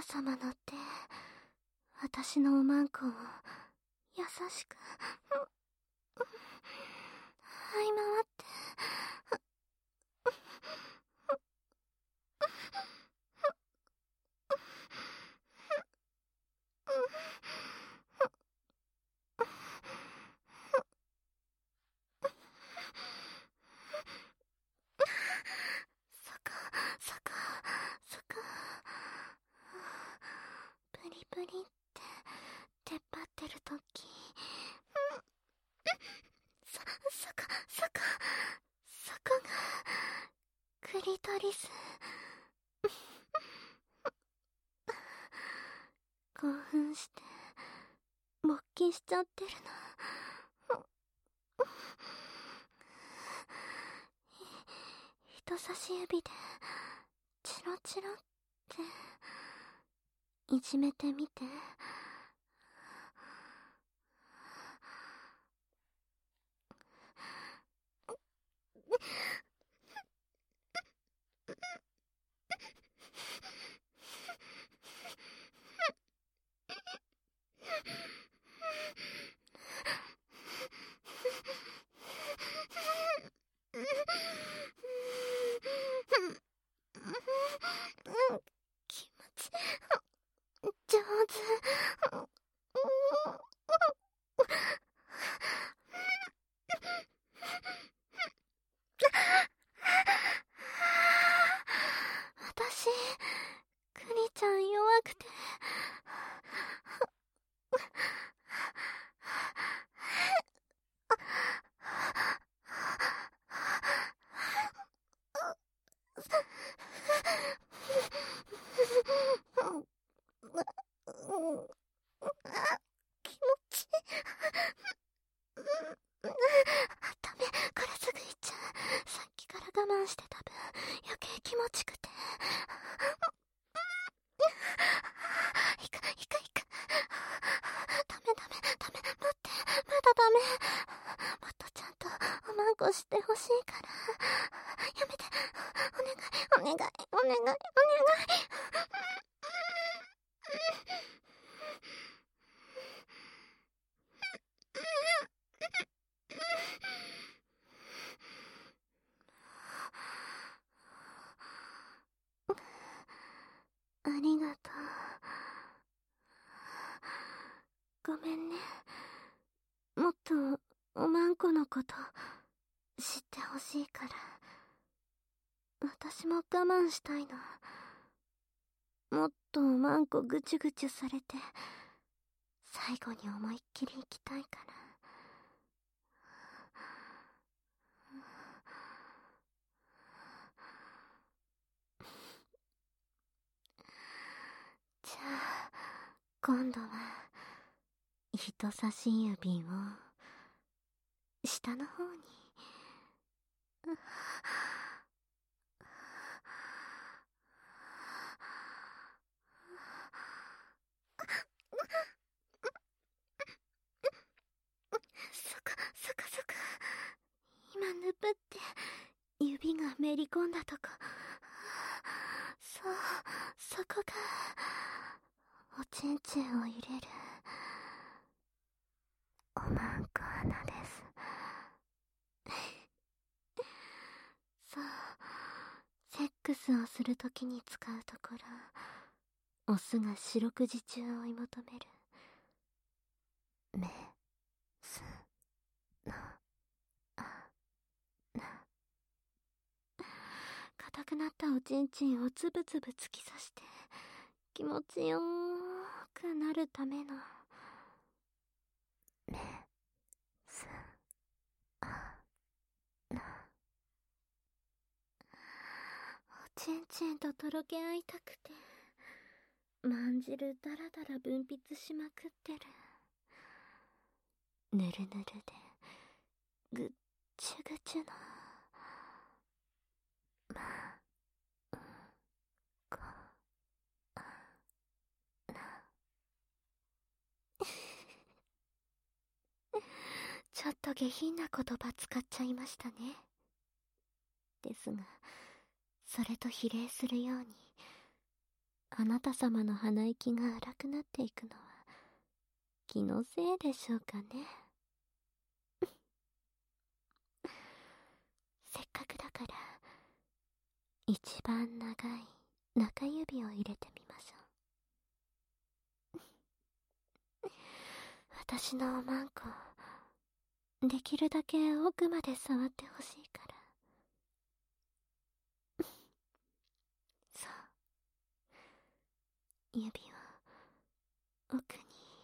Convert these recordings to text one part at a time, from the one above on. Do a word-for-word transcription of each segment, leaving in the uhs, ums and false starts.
様の手、私のおまんこを優しく這い回って、そこそこそこ、プリプリって出っ張ってるとき、そ、そこそこそこがクリトリス。興奮して勃起しちゃってるの。人差し指でチロチロっていじめてみて。気持ち上手。私、クリちゃん弱くて。気持ちダメ、これすぐ行っちゃう。さっきから我慢してた分余計気持ちくて。いくいくいく。ダメダメダメ、待って、まだダメ。もっとちゃんとおまんこしてほしいからやめて。お願いお願いお願いお願い。ありがとう。ごめんね。もっとおまんこのこと知ってほしいから。私も我慢したいの。もっとおまんこぐちゅぐちゅされて最後に思いっきり行きたいから。じゃあ今度は人差し指を下の方に。そこそこそこ、今ぬぶって指がめり込んだとこ。そう、そこがおちんちんを入れるおまんこ穴です。そう、セックスをするときに使うところ、オスが四六時中追い求めるメスのあな。硬くなったおちんちんをつぶつぶ突き刺して気持ちよーくなるためのメスあな。おちんちんととろけ合いたくてまんじるだらだら分泌しまくってる。ぬるぬるでぐっちゅぐちゅのまんこあな。ちょっと下品な言葉使っちゃいましたね。ですがそれと比例するようにあなた様の鼻息が荒くなっていくのは気のせいでしょうかね。せっかくだから一番長い中指を入れてみましょう。私のおまんこ、できるだけ奥まで触ってほしいから。そう、指を奥に。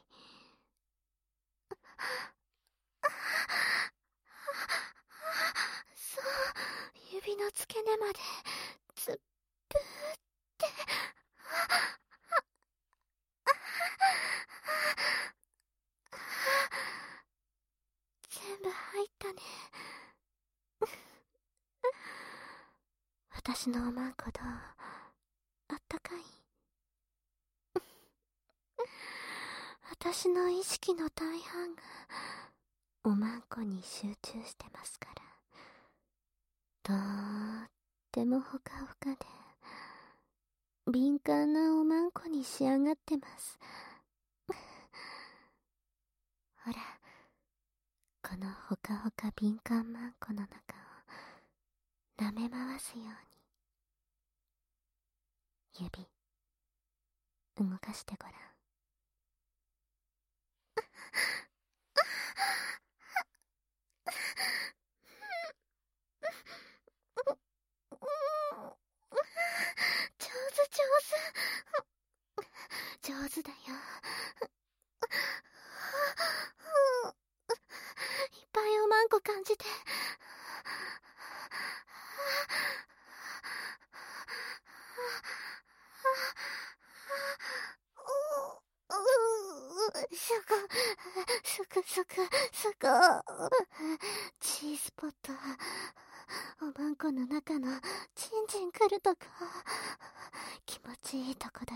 そう、指の付け根までつっぷーって全部入ったね。私のおまんこどう？あったかい？私の意識の大半がおまんこに集中してますから、とーってもほかほかで敏感なおまんこに仕上がってます。ほら、このほかほか敏感まんこの中を舐め回すように指動かしてごらん。上手上手上手だよ。いっぱいおまんこ感じて。そこそこそこそこチーズポット、おまんこの中のチンチンくるとこ、気持ちいいとこだよ。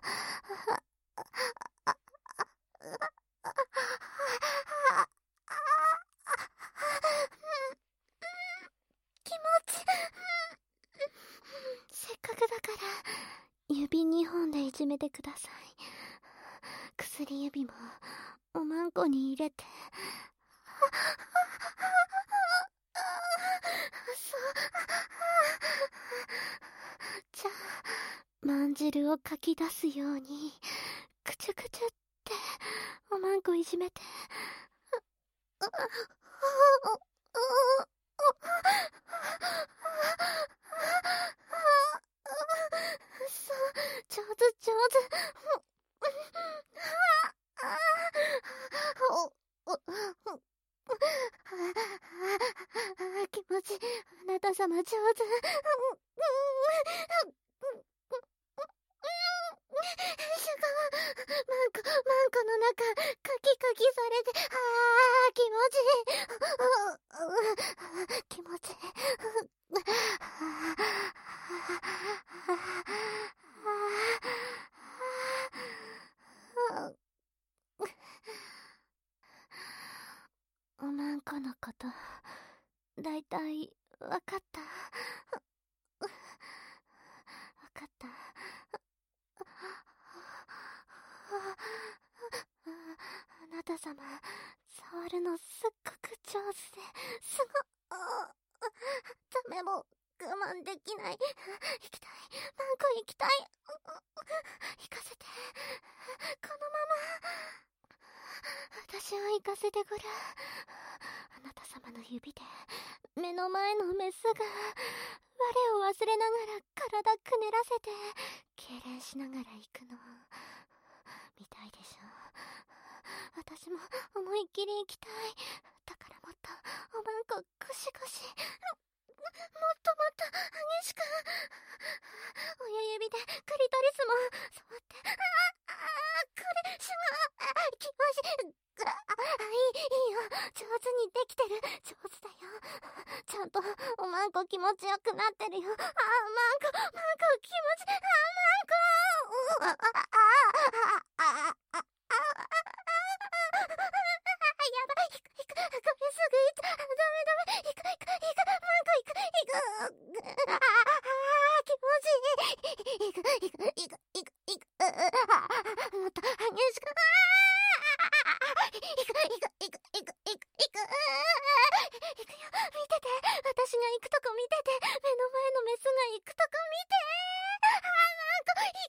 気持ちせっかくだから指にほんでいじめてください。薬指もおまんこに入れて。そう。じゃあまん汁をかき出すようにくちゅくちゅっておまんこいじめて。そう、上手上手。気持ち、あなた様上手。すごい。マンコ、マンコの中、カキカキされて、あー、気持ちいい。気持ちいい。おまんこのこと、だいたいわかった。わかった。あなた様、触るのすっごく上手で、すご、ダメも我慢できない。行きたい。マンコ行きたい。行かせて。このまま。私を行かせてごらん。あなた様の指で、目の前のメスが、我を忘れながら体くねらせて、痙攣しながら行くの。見たいでしょ。私も思いっきり行きたい。だからもっとおまんこゴシゴシ、もっともっと激しく、親指でクリトリスも触って、ああこれすごい気持ちいい。あいいいいよ、上手にできてる。上手だよ。ちゃんとおまんこ気持ちよくなってるよ。あ、マンコマンコ気持ち、あ、マンコ、あああああああやばい、行く行く、ごめん、すぐ行った。ダメダメ、行く行く行く、マンコ行く行く、ああ気持ちいい。行く行く行く行く。 しか、ああ、行く、行く、行く、行く、行く、行く、行く、行くよ、見てて、私が行くとこ見てて、目の前のメスが行くとこ見て、ああ、なんか、行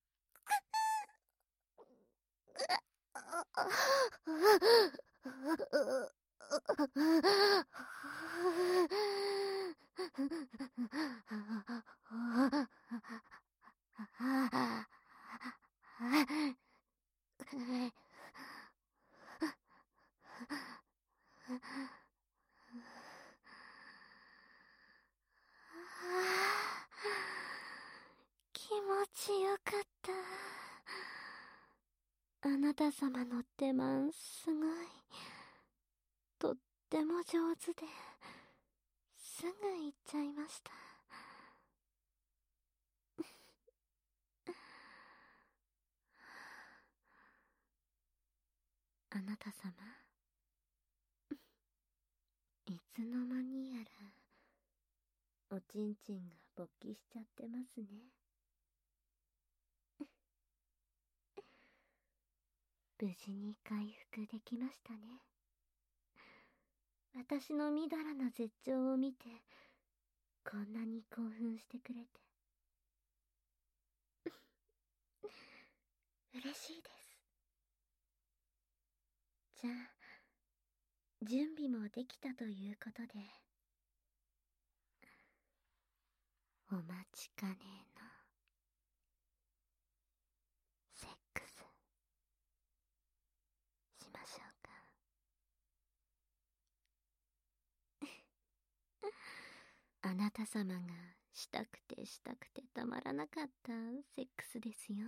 気持ちよかった。あなた様の手間すごい。とっても上手で、すぐ行っちゃいました。あなた様、いつの間にやら、おちんちんが勃起しちゃってますね。無事に回復できましたね。私のみだらな絶頂を見て、こんなに興奮してくれて。嬉しいです。じゃあ、準備もできたということで、お待ちかねの、セックス、しましょうか。あなた様がしたくてしたくてたまらなかったセックスですよ。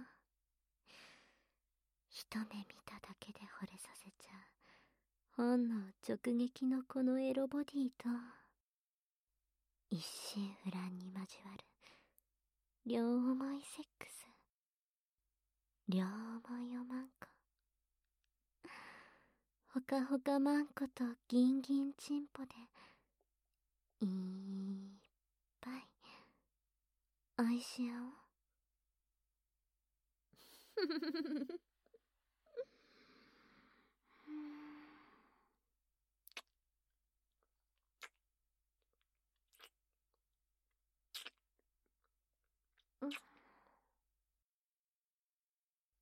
一目見ただけで惚れさせちゃう本能直撃のこのエロボディと、一心不乱に交わる両思いセックス、両思いおまんこ、ほかほかまんことギンギンチンポでいっぱい愛し合おう。